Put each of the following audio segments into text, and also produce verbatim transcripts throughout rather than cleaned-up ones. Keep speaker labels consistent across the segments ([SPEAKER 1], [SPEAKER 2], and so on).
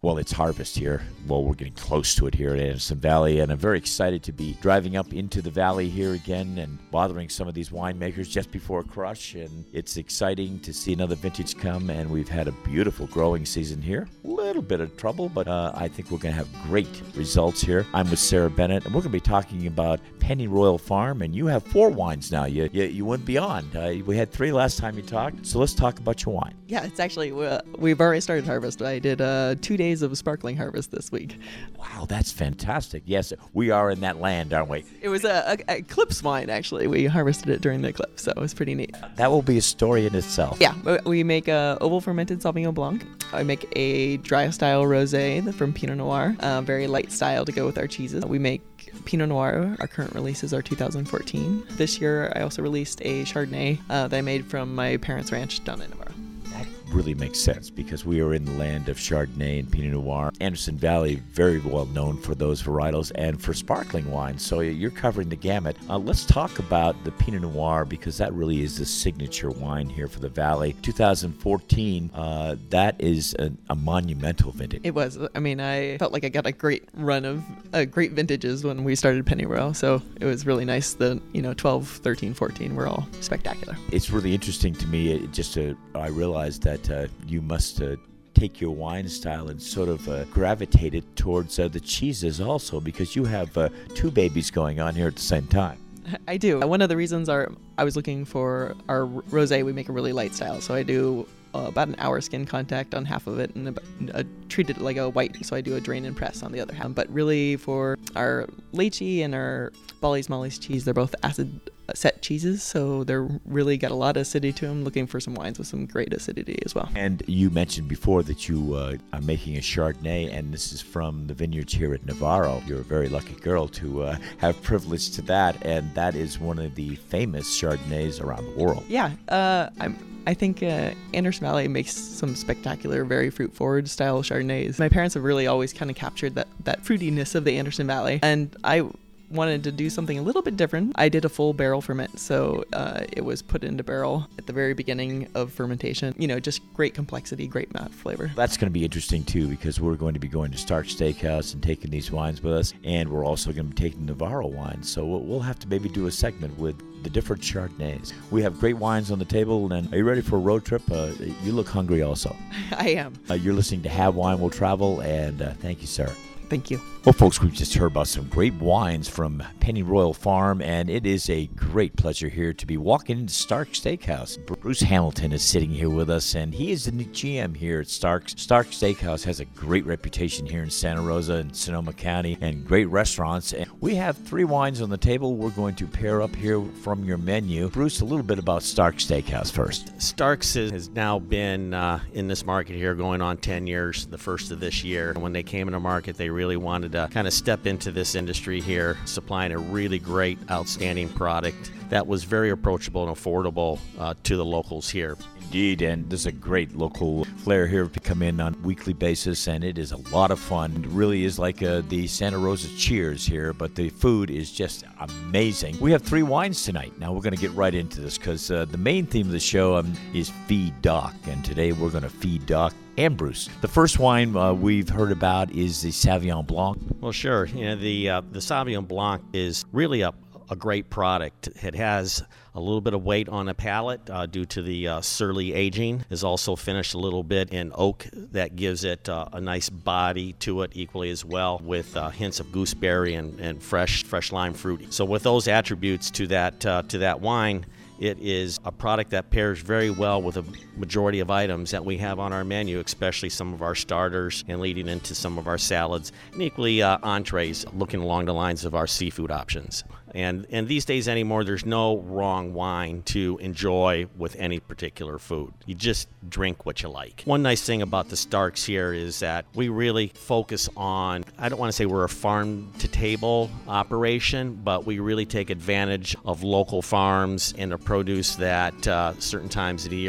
[SPEAKER 1] Well, it's harvest here. Well, we're getting close to it here at Anderson Valley, and I'm very excited to be driving up into the valley here again and bothering some of these winemakers just before crush. And it's exciting to see another vintage come, and we've had a beautiful growing season here. A little bit of trouble, but uh, I think we're going to have great results here. I'm with Sarah Bennett, and we're going to be talking about Pennyroyal Farm, and you have four wines now. You you, you went beyond. Uh, we had three last time you talked, so let's talk about your wine.
[SPEAKER 2] Yeah, it's actually, uh, we've already started harvest. I did uh, two days of sparkling harvest this week.
[SPEAKER 1] Wow, that's fantastic. Yes, we are in that land, aren't we?
[SPEAKER 2] It was a, a, a eclipse wine, actually. We harvested it during the eclipse, so it was pretty neat.
[SPEAKER 1] That will be a story in itself.
[SPEAKER 2] Yeah, we make a oval fermented Sauvignon Blanc. I make a dry style rosé from Pinot Noir, uh, very light style to go with our cheeses. We make Pinot Noir. Our current releases are two thousand fourteen. This year, I also released a Chardonnay uh, that I made from my parents' ranch down in Navarro.
[SPEAKER 1] Really makes sense because we are in the land of Chardonnay and Pinot Noir. Anderson Valley, very well known for those varietals and for sparkling wines, so you're covering the gamut. Uh, let's talk about the Pinot Noir because that really is the signature wine here for the Valley. two thousand fourteen, uh, that is a, a monumental vintage.
[SPEAKER 2] It was. I mean, I felt like I got a great run of uh, great vintages when we started Pennyroyal, so it was really nice. The, you know, twelve, thirteen, fourteen were all spectacular.
[SPEAKER 1] It's really interesting to me, it just to, I realized that Uh, you must uh, take your wine style and sort of uh, gravitate it towards uh, the cheeses also because you have uh, two babies going on here at the same time.
[SPEAKER 2] I do. One of the reasons are I was looking for our rosé. We make a really light style, so I do uh, about an hour skin contact on half of it and about, uh, treat it like a white. So I do a drain and press on the other half. But really, for our lychee and our Bolly's Molly's cheese, they're both acid set cheeses, so they're really got a lot of acidity to them. Looking for some wines with some great acidity as well.
[SPEAKER 1] And you mentioned before that you uh, are making a Chardonnay, and this is from the vineyards here at Navarro. You're a very lucky girl to uh, have privilege to that, and that is one of the famous Chardonnays around the world.
[SPEAKER 2] Yeah, uh, I'm. I think uh, Anderson Valley makes some spectacular, very fruit-forward style Chardonnays. My parents have really always kind of captured that that fruitiness of the Anderson Valley, and I wanted to do something a little bit different. I did a full barrel ferment, so uh, it was put into barrel at the very beginning of fermentation. You know, just great complexity, great mouth flavor.
[SPEAKER 1] That's going to be interesting too because we're going to be going to Stark Steakhouse and taking these wines with us, and we're also going to be taking Navarro wines. So we'll, we'll have to maybe do a segment with the different Chardonnays. We have great wines on the table, and are you ready for a road trip? Uh, you look hungry also.
[SPEAKER 2] I am.
[SPEAKER 1] Uh, you're listening to Have Wine Will Travel, and uh, thank you, Sarah.
[SPEAKER 2] Thank you.
[SPEAKER 1] Well, folks, we've just heard about some great wines from Pennyroyal Farm, and it is a great pleasure here to be walking into Stark Steakhouse. Bruce Hamilton is sitting here with us, and he is the new G M here at Stark's. Stark Steakhouse has a great reputation here in Santa Rosa and Sonoma County, and great restaurants. And we have three wines on the table we're going to pair up here from your menu. Bruce, a little bit about Stark Steakhouse first.
[SPEAKER 3] Stark's has now been uh, in this market here going on ten years, the first of this year. When they came into market, they really wanted to kind of step into this industry here, supplying a really great, outstanding product that was very approachable and affordable uh, to the locals here.
[SPEAKER 1] Indeed, and there's a great local flair here to come in on a weekly basis, and it is a lot of fun. It really is like uh, the Santa Rosa Cheers here, but the food is just amazing. We have three wines tonight. Now we're going to get right into this because uh, the main theme of the show um, is Feed Doc, and today we're going to feed Doc and Bruce. The first wine uh, we've heard about is the Sauvignon Blanc.
[SPEAKER 3] Well, sure. You know, the uh, the Sauvignon Blanc is really a a great product. It has a little bit of weight on the palate uh, due to the uh, surly aging. Is also finished a little bit in oak that gives it uh, a nice body to it equally as well, with uh, hints of gooseberry and, and fresh fresh lime fruit. So with those attributes to that uh, to that wine, it is a product that pairs very well with a majority of items that we have on our menu, especially some of our starters and leading into some of our salads, and equally uh, entrees, looking along the lines of our seafood options. And and these days anymore, there's no wrong wine to enjoy with any particular food. You just drink what you like. One nice thing about the Starks here is that we really focus on, I don't want to say we're a farm-to-table operation, but we really take advantage of local farms and the produce that uh, certain times of the year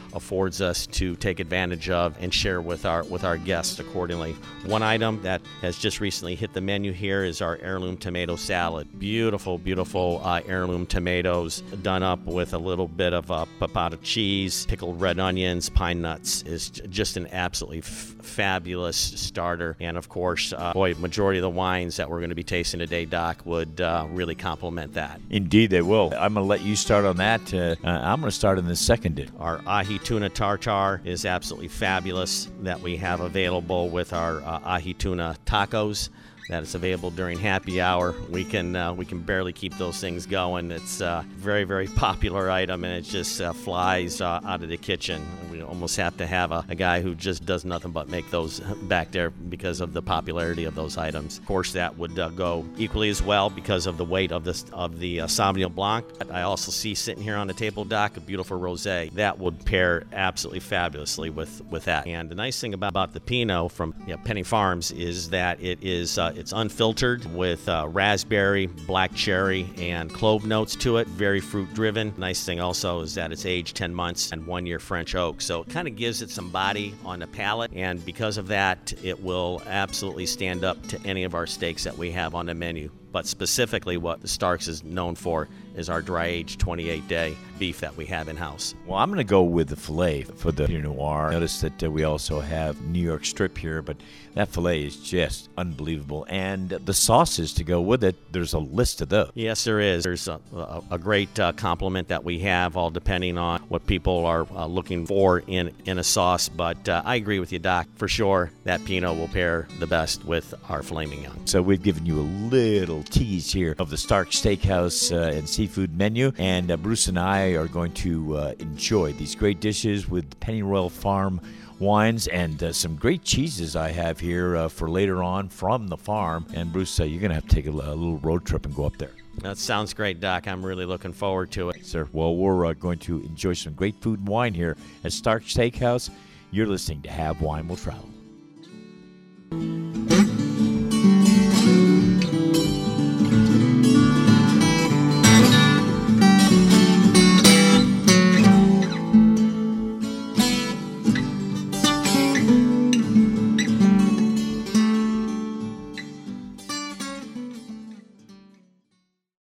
[SPEAKER 3] affords us to take advantage of and share with our with our guests accordingly. One item that has just recently hit the menu here is our heirloom tomato salad. Beautiful, beautiful uh, heirloom tomatoes done up with a little bit of uh, papata cheese, pickled red onions, pine nuts. Is just an absolutely f- fabulous starter. And of course, uh, boy, majority of the wines that we're going to be tasting today, Doc, would uh, really complement that.
[SPEAKER 1] Indeed, they will. I'm going to let you start on that. Uh, uh, I'm going to start in the second dish.
[SPEAKER 3] Our ahi tuna tartare is absolutely fabulous that we have available with our uh, ahi tuna tacos. That is available during happy hour. We can uh, we can barely keep those things going. It's a very, very popular item, and it just uh, flies uh, out of the kitchen. We almost have to have a, a guy who just does nothing but make those back there because of the popularity of those items. Of course, that would uh, go equally as well because of the weight of the, of the uh, Sauvignon Blanc. I also see sitting here on the table, Doc, a beautiful rosé. That would pair absolutely fabulously with, with that. And the nice thing about, about the Pinot from you know, Penny Farms is that it is uh, it's unfiltered with uh, raspberry, black cherry, and clove notes to it. Very fruit-driven. Nice thing also is that it's aged ten months and one year French oak. So it kind of gives it some body on the palate, and because of that, it will absolutely stand up to any of our steaks that we have on the menu. But specifically what the Starks is known for is our dry-aged twenty-eight day beef that we have in-house.
[SPEAKER 1] Well, I'm going to go with the filet for the Pinot Noir. Notice that uh, we also have New York strip here, but that filet is just unbelievable. And the sauces to go with it, there's a list of those.
[SPEAKER 3] Yes, there is. There's a, a, a great uh, complement that we have, all depending on what people are uh, looking for in, in a sauce. But uh, I agree with you, Doc. For sure, that Pinot will pair the best with our filet mignon.
[SPEAKER 1] So we've given you a little tease here of the Stark Steakhouse uh, and seafood menu, and uh, Bruce and I are going to uh, enjoy these great dishes with Pennyroyal Farm wines and uh, some great cheeses I have here uh, for later on from the farm. And Bruce, uh, you're going to have to take a, a little road trip and go up there.
[SPEAKER 3] That sounds great, Doc. I'm really looking forward to it.
[SPEAKER 1] Sir, well, we're uh, going to enjoy some great food and wine here at Stark Steakhouse. You're listening to Have Wine Will Travel.